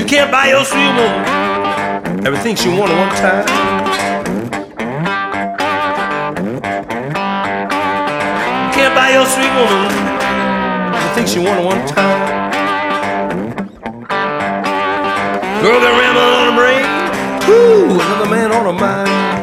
You can't buy your sweet woman everything she wanted one time. You can't buy your sweet woman everything she wanted one time. Girl got ramble on her brain, whoo, another man on her mind.